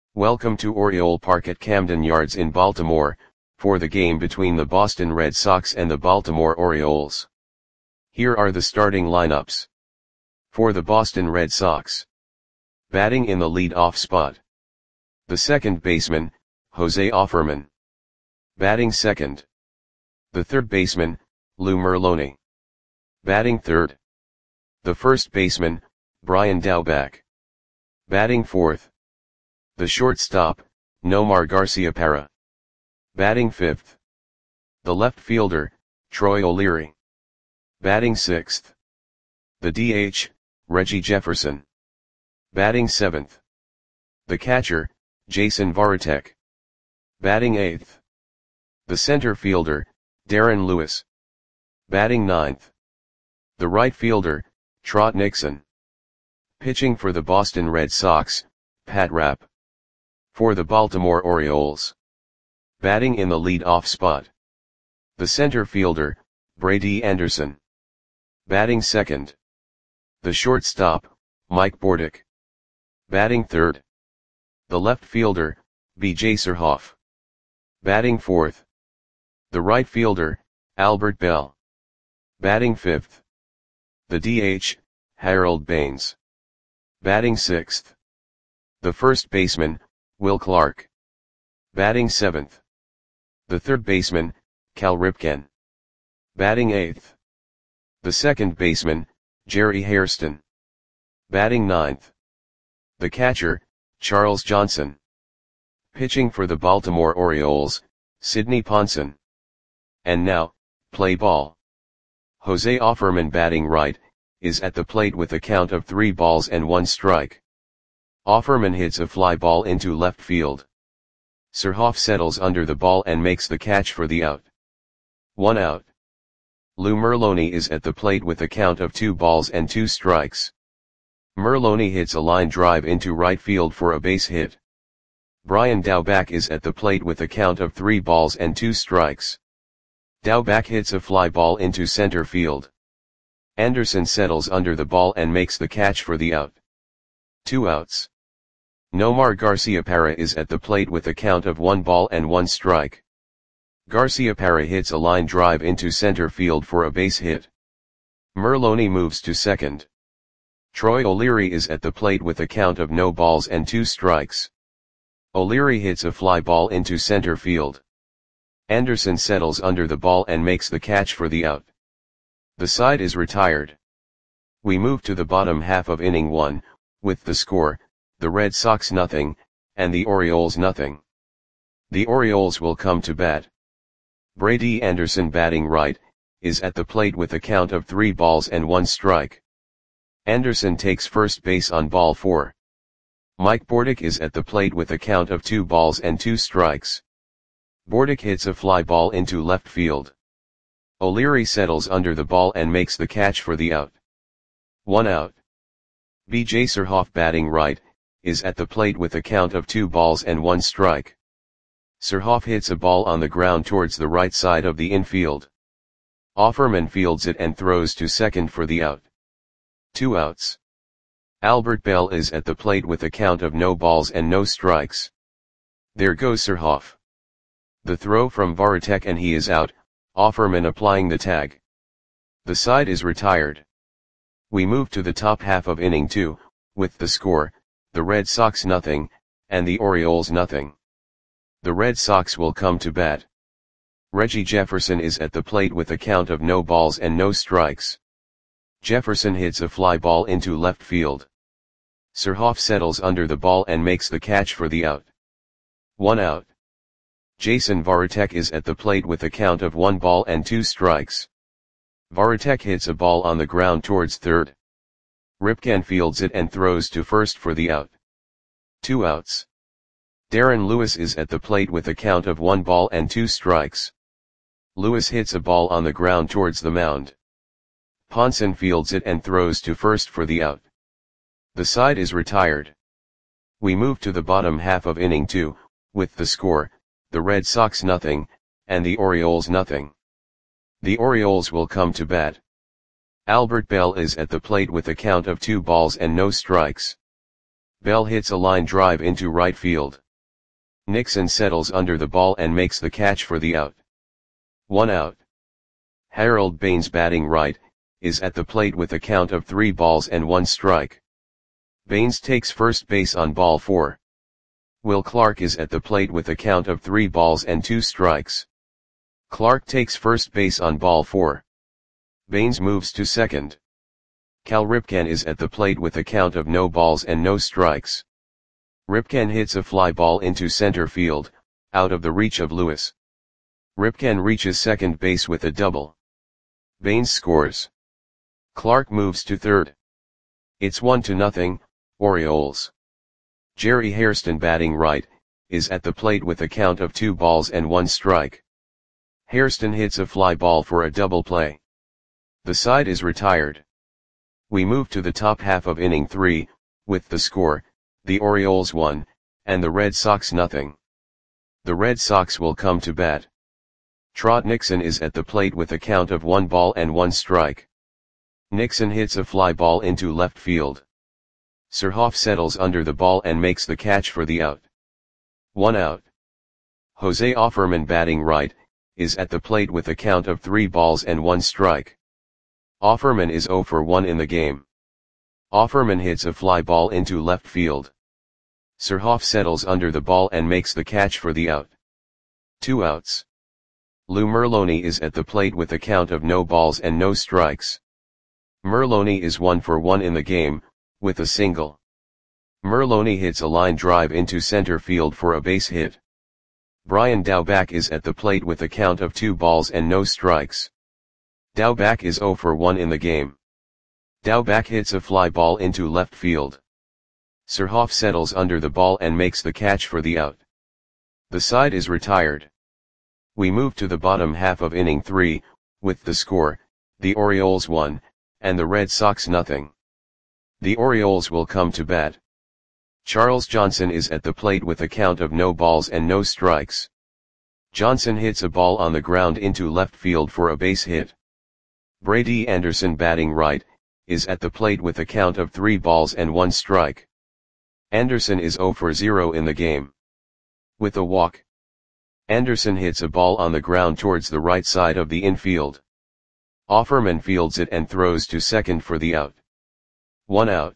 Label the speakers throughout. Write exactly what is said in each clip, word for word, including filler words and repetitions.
Speaker 1: Welcome to Oriole Park at Camden Yards in Baltimore, for the game between the Boston Red Sox and the Baltimore Orioles. Here are the starting lineups. For the Boston Red Sox. Batting in the lead-off spot. The second baseman, Jose Offerman. Batting second. The third baseman, Lou Merloni. Batting third. The first baseman, Brian Daubach. Batting fourth. The shortstop, Nomar Garciaparra. Batting fifth. The left fielder, Troy O'Leary. Batting sixth. The D H, Reggie Jefferson. Batting seventh. The catcher, Jason Varitek. Batting eighth. The center fielder, Darren Lewis. Batting ninth. The right fielder, Trot Nixon. Pitching for the Boston Red Sox, Pat Rapp. For the Baltimore Orioles. Batting in the lead-off spot. The center fielder, Brady Anderson. Batting second. The shortstop, Mike Bordick. Batting third. The left fielder, B J Surhoff. Batting fourth. The right fielder, Albert Bell. Batting fifth. The D H, Harold Baines. Batting sixth. The first baseman, Will Clark. Batting seventh. The third baseman, Cal Ripken. Batting eighth. The second baseman, Jerry Hairston. Batting ninth. The catcher, Charles Johnson. Pitching for the Baltimore Orioles, Sidney Ponson. And now, play ball. Jose Offerman, batting right, is at the plate with a count of three balls and one strike. Offerman hits a fly ball into left field. Surhoff settles under the ball and makes the catch for the out. One out. Lou Merloni is at the plate with a count of two balls and two strikes. Merloni hits a line drive into right field for a base hit. Brian Daubach is at the plate with a count of three balls and two strikes. Daubach hits a fly ball into center field. Anderson settles under the ball and makes the catch for the out. Two outs. Nomar Garciaparra is at the plate with a count of one ball and one strike. Garciaparra hits a line drive into center field for a base hit. Merloni moves to second. Troy O'Leary is at the plate with a count of no balls and two strikes. O'Leary hits a fly ball into center field. Anderson settles under the ball and makes the catch for the out. The side is retired. We move to the bottom half of inning one, with the score, the Red Sox nothing, and the Orioles nothing. The Orioles will come to bat. Brady Anderson, batting right, is at the plate with a count of three balls and one strike. Anderson takes first base on ball four. Mike Bordick is at the plate with a count of two balls and two strikes. Bordick hits a fly ball into left field. O'Leary settles under the ball and makes the catch for the out. One out. B J Surhoff, batting right, is at the plate with a count of two balls and one strike. Surhoff hits a ball on the ground towards the right side of the infield. Offerman fields it and throws to second for the out. Two outs. Albert Bell is at the plate with a count of no balls and no strikes. There goes Surhoff. The throw from Varitek and he is out, Offerman applying the tag. The side is retired. We move to the top half of inning two, with the score, the Red Sox nothing, and the Orioles nothing. The Red Sox will come to bat. Reggie Jefferson is at the plate with a count of no balls and no strikes. Jefferson hits a fly ball into left field. Surhoff settles under the ball and makes the catch for the out. One out. Jason Varitek is at the plate with a count of one ball and two strikes. Varitek hits a ball on the ground towards third. Ripken fields it and throws to first for the out. Two outs. Darren Lewis is at the plate with a count of one ball and two strikes. Lewis hits a ball on the ground towards the mound. Ponson fields it and throws to first for the out. The side is retired. We move to the bottom half of inning two, with the score, the Red Sox nothing, and the Orioles nothing. The Orioles will come to bat. Albert Bell is at the plate with a count of two balls and no strikes. Bell hits a line drive into right field. Nixon settles under the ball and makes the catch for the out. One out. Harold Baines, batting right, is at the plate with a count of three balls and one strike. Baines takes first base on ball four. Will Clark is at the plate with a count of three balls and two strikes. Clark takes first base on ball four. Baines moves to second. Cal Ripken is at the plate with a count of no balls and no strikes. Ripken hits a fly ball into center field, out of the reach of Lewis. Ripken reaches second base with a double. Baines scores. Clark moves to third. It's one to nothing, Orioles. Jerry Hairston, batting right, is at the plate with a count of two balls and one strike. Hairston hits a fly ball for a double play. The side is retired. We move to the top half of inning three, with the score, the Orioles one, and the Red Sox nothing. The Red Sox will come to bat. Trot Nixon is at the plate with a count of one ball and one strike. Nixon hits a fly ball into left field. Surhoff settles under the ball and makes the catch for the out. One out. Jose Offerman, batting right, is at the plate with a count of three balls and one strike. Offerman is zero for one in the game. Offerman hits a fly ball into left field. Surhoff settles under the ball and makes the catch for the out. Two outs. Lou Merloni is at the plate with a count of no balls and no strikes. Merloni is one for one in the game, with a single. Merloni hits a line drive into center field for a base hit. Brian Daubach is at the plate with a count of two balls and no strikes. Daubach is zero for one in the game. Daubach hits a fly ball into left field. Surhoff settles under the ball and makes the catch for the out. The side is retired. We move to the bottom half of inning three, with the score, the Orioles one, and the Red Sox nothing. The Orioles will come to bat. Charles Johnson is at the plate with a count of no balls and no strikes. Johnson hits a ball on the ground into left field for a base hit. Brady Anderson, batting right, is at the plate with a count of three balls and one strike. Anderson is zero for zero in the game. With a walk, Anderson hits a ball on the ground towards the right side of the infield. Offerman fields it and throws to second for the out. One out.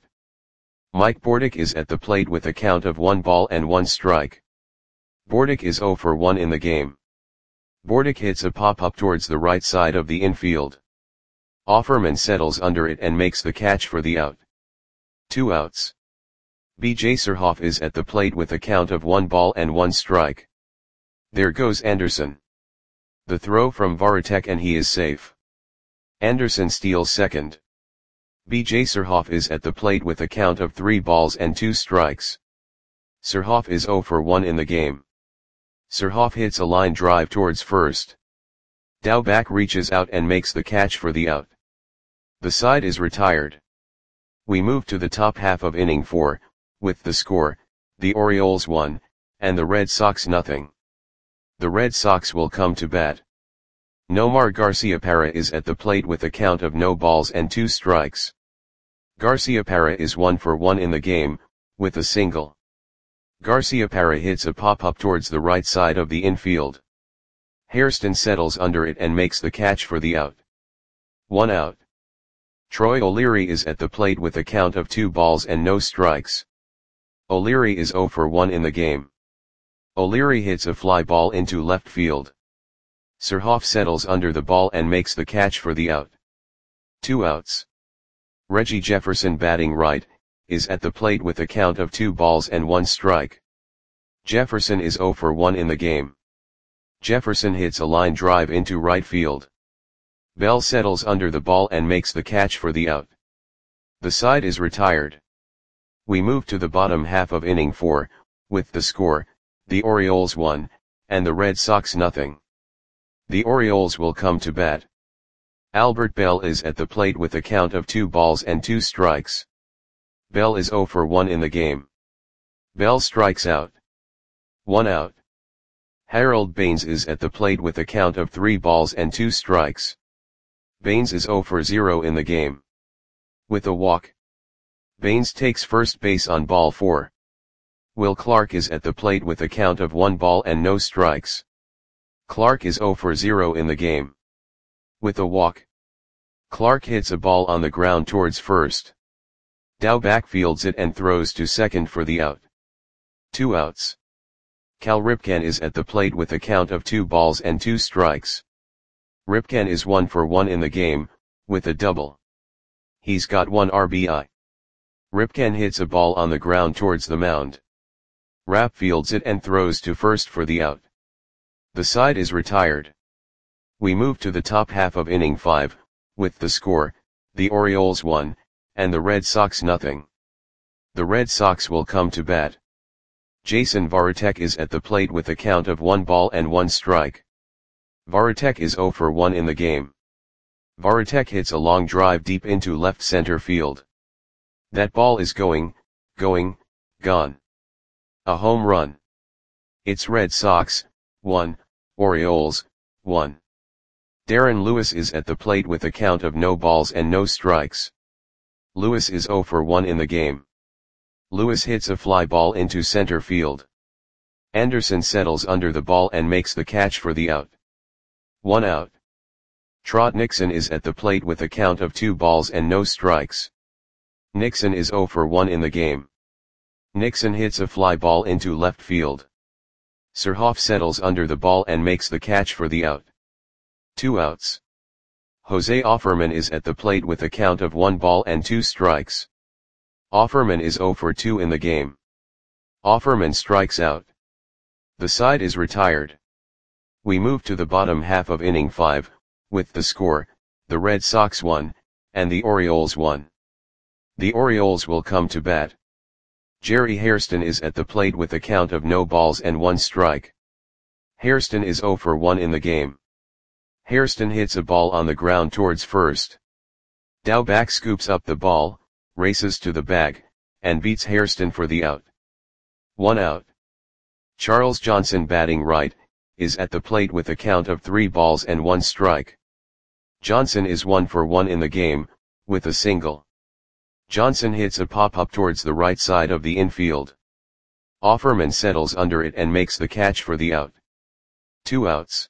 Speaker 1: Mike Bordick is at the plate with a count of one ball and one strike. Bordick is zero for one in the game. Bordick hits a pop-up towards the right side of the infield. Offerman settles under it and makes the catch for the out. Two outs. B J Surhoff is at the plate with a count of one ball and one strike. There goes Anderson. The throw from Varitek and he is safe. Anderson steals second. B J Surhoff is at the plate with a count of three balls and two strikes. Surhoff is zero for one in the game. Surhoff hits a line drive towards first. Daubach reaches out and makes the catch for the out. The side is retired. We move to the top half of inning four, with the score, the Orioles one, and the Red Sox nothing. The Red Sox will come to bat. Nomar Garciaparra is at the plate with a count of no balls and two strikes. Garciaparra is one for one in the game, with a single. Garciaparra hits a pop-up towards the right side of the infield. Hairston settles under it and makes the catch for the out. One out. Troy O'Leary is at the plate with a count of two balls and no strikes. O'Leary is zero for one in the game. O'Leary hits a fly ball into left field. Surhoff settles under the ball and makes the catch for the out. Two outs. Reggie Jefferson, batting right, is at the plate with a count of two balls and one strike. Jefferson is zero for one in the game. Jefferson hits a line drive into right field. Bell settles under the ball and makes the catch for the out. The side is retired. We move to the bottom half of inning four, with the score, the Orioles one, and the Red Sox nothing. The Orioles will come to bat. Albert Bell is at the plate with a count of two balls and two strikes. Bell is zero for one in the game. Bell strikes out. One out. Harold Baines is at the plate with a count of three balls and two strikes. Baines is zero for zero in the game. With a walk, Baines takes first base on ball four. Will Clark is at the plate with a count of one ball and no strikes. Clark is zero for zero in the game. With a walk, Clark hits a ball on the ground towards first. Dow backfields it and throws to second for the out. Two outs. Cal Ripken is at the plate with a count of two balls and two strikes. Ripken is one for one in the game, with a double. He's got one R B I. Ripken hits a ball on the ground towards the mound. Rapp fields it and throws to first for the out. The side is retired. We move to the top half of inning five, with the score, the Orioles one, and the Red Sox nothing. The Red Sox will come to bat. Jason Varitek is at the plate with a count of one ball and one strike. Varitek is zero for one in the game. Varitek hits a long drive deep into left center field. That ball is going, going, gone. A home run. It's Red Sox, one, Orioles, one. Darren Lewis is at the plate with a count of no balls and no strikes. Lewis is zero for one in the game. Lewis hits a fly ball into center field. Anderson settles under the ball and makes the catch for the out. One out. Trot Nixon is at the plate with a count of two balls and no strikes. Nixon is zero for one in the game. Nixon hits a fly ball into left field. Surhoff settles under the ball and makes the catch for the out. Two outs. Jose Offerman is at the plate with a count of one ball and two strikes. Offerman is zero for two in the game. Offerman strikes out. The side is retired. We move to the bottom half of inning five, with the score, the Red Sox one, and the Orioles one. The Orioles will come to bat. Jerry Hairston is at the plate with a count of no balls and one strike. Hairston is zero for one in the game. Hairston hits a ball on the ground towards first. Daubach scoops up the ball, races to the bag, and beats Hairston for the out. One out. Charles Johnson, batting right, is at the plate with a count of three balls and one strike. Johnson is one for one in the game, with a single. Johnson hits a pop-up towards the right side of the infield. Offerman settles under it and makes the catch for the out. Two outs.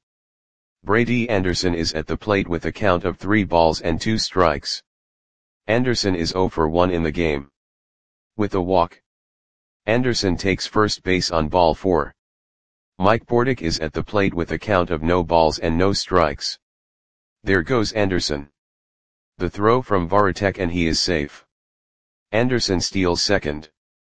Speaker 1: Brady Anderson is at the plate with a count of three balls and two strikes. Anderson is zero for one in the game. With a walk, Anderson takes first base on ball four. Mike Bordick is at the plate with a count of no balls and no strikes. There goes Anderson. The throw from Varitek and he is safe. Anderson steals second.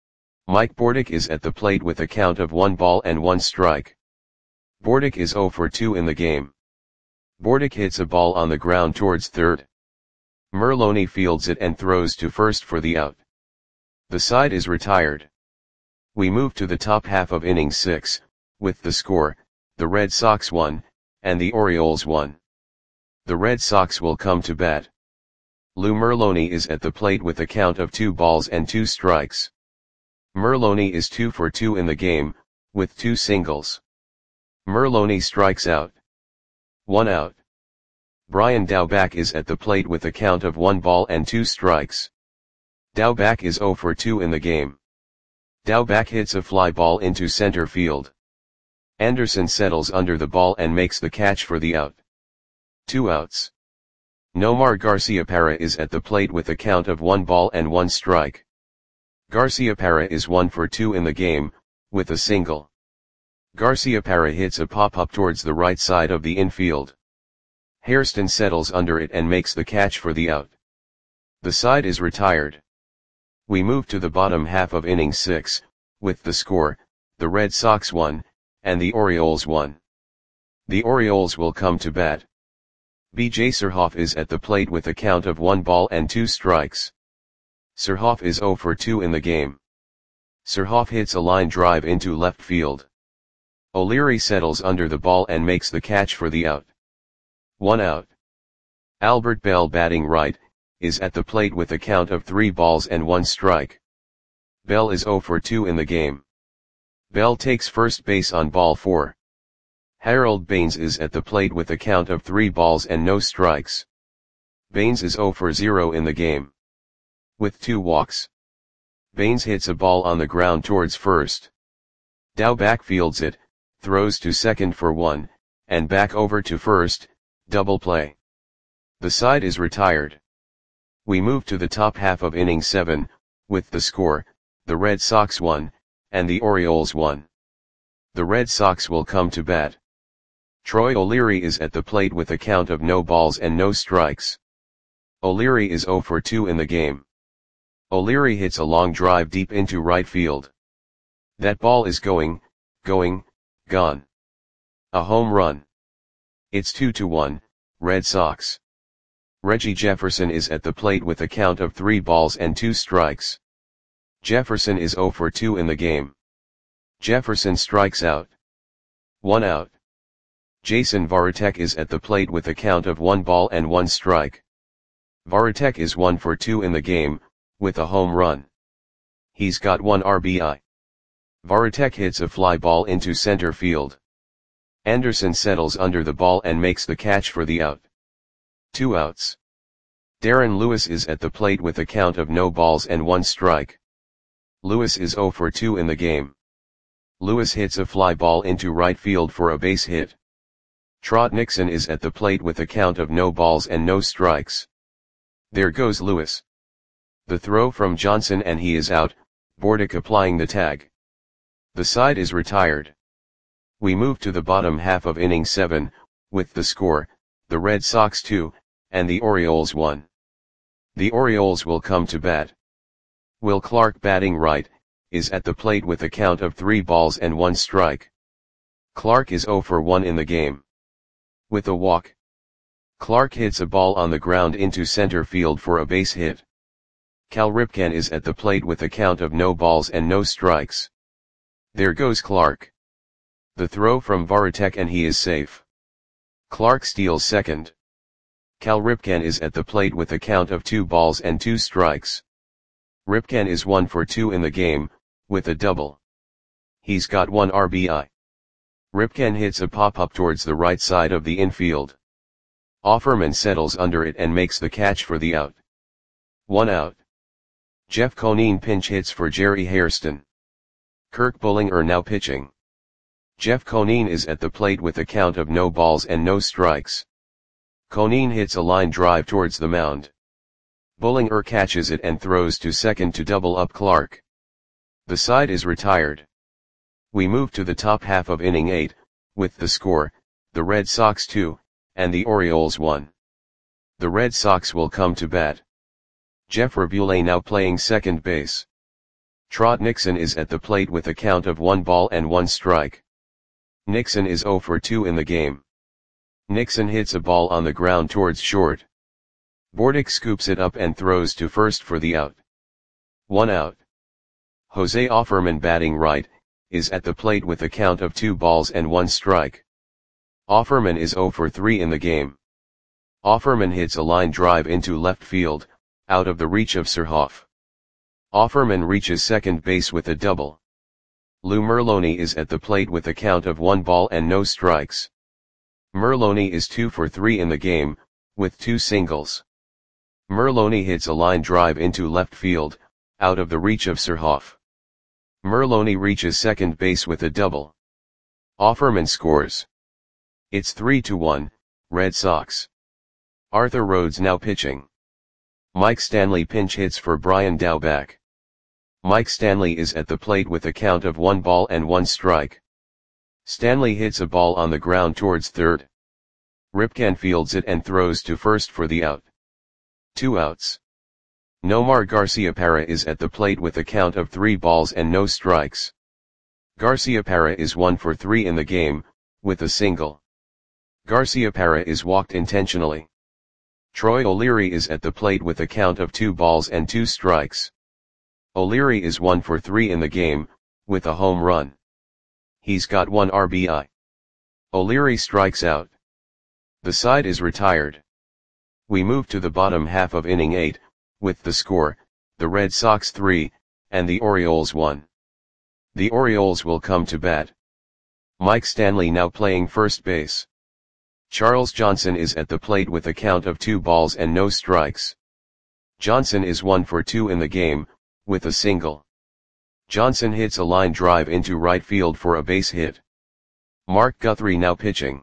Speaker 1: Mike Bordick is at the plate with a count of one ball and one strike. Bordick is zero for two in the game. Bordick hits a ball on the ground towards third. Merloni fields it and throws to first for the out. The side is retired. We move to the top half of inning six, with the score, the Red Sox one, and the Orioles one. The Red Sox will come to bat. Lou Merloni is at the plate with a count of two balls and two strikes. Merloni is two for two in the game, with two singles. Merloni strikes out. One out. Brian Daubach is at the plate with a count of one ball and two strikes. Daubach is zero for two in the game. Daubach hits a fly ball into center field. Anderson settles under the ball and makes the catch for the out. Two outs. Nomar Garciaparra is at the plate with a count of one ball and one strike. Garciaparra is one for two in the game, with a single. Garciaparra hits a pop-up towards the right side of the infield. Hairston settles under it and makes the catch for the out. The side is retired. We move to the bottom half of inning six, with the score, the Red Sox one, and the Orioles one. The Orioles will come to bat. B J Surhoff is at the plate with a count of one ball and two strikes. Surhoff is zero for two in the game. Surhoff hits a line drive into left field. O'Leary settles under the ball and makes the catch for the out. One out. Albert Bell, batting right, is at the plate with a count of three balls and one strike. Bell is zero for two in the game. Bell takes first base on ball four. Harold Baines is at the plate with a count of three balls and no strikes. Baines is zero for zero in the game. With two walks, Baines hits a ball on the ground towards first. Dow backfields it, throws to second for one, and back over to first, double play. The side is retired. We move to the top half of inning seven, with the score, the Red Sox one, and the Orioles one. The Red Sox will come to bat. Troy O'Leary is at the plate with a count of no balls and no strikes. O'Leary is oh for two in the game. O'Leary hits a long drive deep into right field. That ball is going, going, gone. A home run. It's two to one, Red Sox. Reggie Jefferson is at the plate with a count of three balls and two strikes. Jefferson is oh for two in the game. Jefferson strikes out. One out. Jason Varitek is at the plate with a count of one ball and one strike. Varitek is one for two in the game, with a home run. He's got one R B I. Varitek hits a fly ball into center field. Anderson settles under the ball and makes the catch for the out. Two outs. Darren Lewis is at the plate with a count of no balls and one strike. Lewis is oh for two in the game. Lewis hits a fly ball into right field for a base hit. Trot Nixon is at the plate with a count of no balls and no strikes. There goes Lewis. The throw from Johnson and he is out, Bordick applying the tag. The side is retired. We move to the bottom half of inning seven, with the score, the Red Sox two, and the Orioles one. The Orioles will come to bat. Will Clark, batting right, is at the plate with a count of three balls and one strike. Clark is oh for one in the game. With a walk. Clark hits a ball on the ground into center field for a base hit. Cal Ripken is at the plate with a count of no balls and no strikes. There goes Clark. The throw from Varitek and he is safe. Clark steals second. Cal Ripken is at the plate with a count of two balls and two strikes. Ripken is one for two in the game, with a double. He's got one R B I. Ripken hits a pop-up towards the right side of the infield. Offerman settles under it and makes the catch for the out. One out. Jeff Conine pinch hits for Jerry Hairston. Kirk Bullinger now pitching. Jeff Conine is at the plate with a count of no balls and no strikes. Conine hits a line drive towards the mound. Bullinger catches it and throws to second to double up Clark. The side is retired. We move to the top half of inning eight, with the score, the Red Sox two, and the Orioles one. The Red Sox will come to bat. Jeff Rabule now playing second base. Trot Nixon is at the plate with a count of one ball and one strike. Nixon is oh for two in the game. Nixon hits a ball on the ground towards short. Bordick scoops it up and throws to first for the out. One out. Jose Offerman, batting right, is at the plate with a count of two balls and one strike. Offerman is oh for three in the game. Offerman hits a line drive into left field, out of the reach of Surhoff. Offerman reaches second base with a double. Lou Merloni is at the plate with a count of one ball and no strikes. Merloni is two for three in the game, with two singles. Merloni hits a line drive into left field, out of the reach of Surhoff. Merloni reaches second base with a double. Offerman scores. It's three to one, Red Sox. Arthur Rhodes now pitching. Mike Stanley pinch hits for Brian Daubach. Mike Stanley is at the plate with a count of one ball and one strike. Stanley hits a ball on the ground towards third. Ripken fields it and throws to first for the out. Two outs. Nomar Garciaparra is at the plate with a count of three balls and no strikes. Garciaparra is one for three in the game, with a single. Garciaparra is walked intentionally. Troy O'Leary is at the plate with a count of two balls and two strikes. O'Leary is one for three in the game, with a home run. He's got one R B I. O'Leary strikes out. The side is retired. We move to the bottom half of inning eight, with the score, the Red Sox three, and the Orioles one. The Orioles will come to bat. Mike Stanley now playing first base. Charles Johnson is at the plate with a count of two balls and no strikes. Johnson is one for two in the game, with a single. Johnson hits a line drive into right field for a base hit. Mark Guthrie now pitching.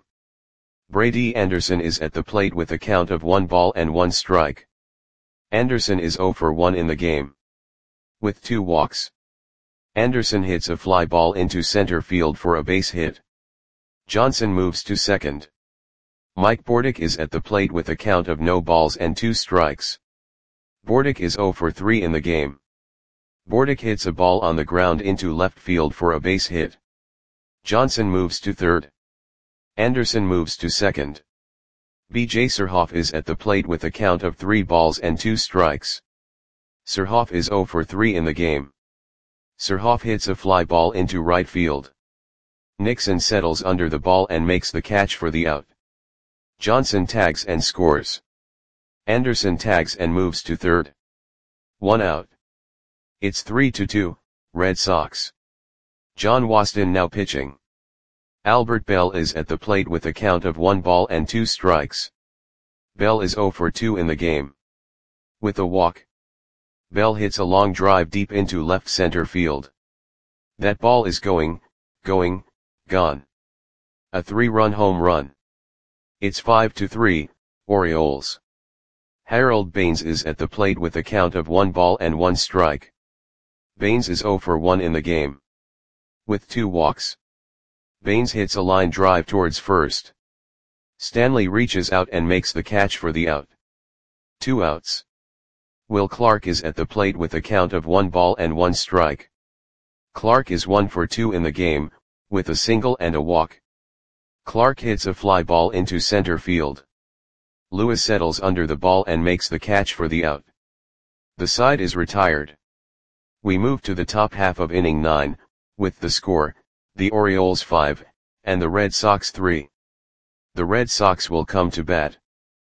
Speaker 1: Brady Anderson is at the plate with a count of one ball and one strike. Anderson is oh for one in the game, with two walks. Anderson hits a fly ball into center field for a base hit. Johnson moves to second. Mike Bordick is at the plate with a count of no balls and two strikes. Bordick is oh for three in the game. Bordick hits a ball on the ground into left field for a base hit. Johnson moves to third. Anderson moves to second. B J Surhoff is at the plate with a count of three balls and two strikes. Surhoff is oh for three in the game. Surhoff hits a fly ball into right field. Nixon settles under the ball and makes the catch for the out. Johnson tags and scores. Anderson tags and moves to third. One out. It's three to two, Red Sox. John Waston now pitching. Albert Bell is at the plate with a count of one ball and two strikes. Bell is oh for two in the game, with a walk. Bell hits a long drive deep into left center field. That ball is going, going, gone. A three-run home run. It's five to three, Orioles. Harold Baines is at the plate with a count of one ball and one strike. Baines is oh for one in the game, with two walks. Baines hits a line drive towards first. Stanley reaches out and makes the catch for the out. Two outs. Will Clark is at the plate with a count of one ball and one strike. Clark is one for two in the game, with a single and a walk. Clark hits a fly ball into center field. Lewis settles under the ball and makes the catch for the out. The side is retired. We move to the top half of inning nine, with the score, the Orioles five, and the Red Sox three. The Red Sox will come to bat.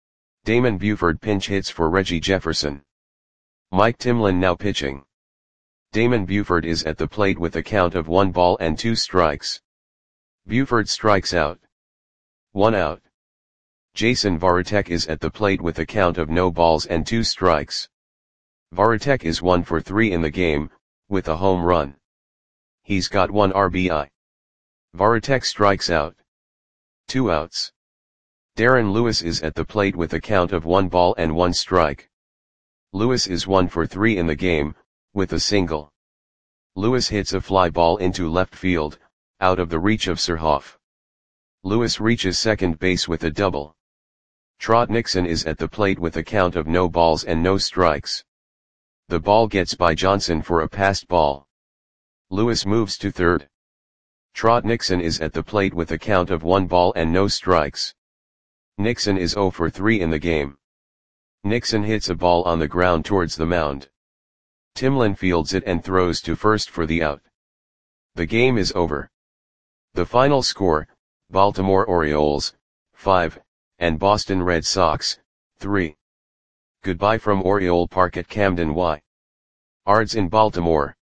Speaker 1: Damon Buford pinch hits for Reggie Jefferson. Mike Timlin now pitching. Damon Buford is at the plate with a count of one ball and two strikes. Buford strikes out. One out. Jason Varitek is at the plate with a count of no balls and two strikes. Varitek is one for three in the game, with a home run. He's got one R B I. Varitek strikes out. Two outs. Darren Lewis is at the plate with a count of one ball and one strike. Lewis is one for three in the game, with a single. Lewis hits a fly ball into left field, out of the reach of Surhoff. Lewis reaches second base with a double. Trot Nixon is at the plate with a count of no balls and no strikes. The ball gets by Johnson for a passed ball. Lewis moves to third. Trot Nixon is at the plate with a count of one ball and no strikes. Nixon is oh for three in the game. Nixon hits a ball on the ground towards the mound. Timlin fields it and throws to first for the out. The game is over. The final score, Baltimore Orioles, five, and Boston Red Sox, three. Goodbye from Oriole Park at Camden Y. Ards in Baltimore.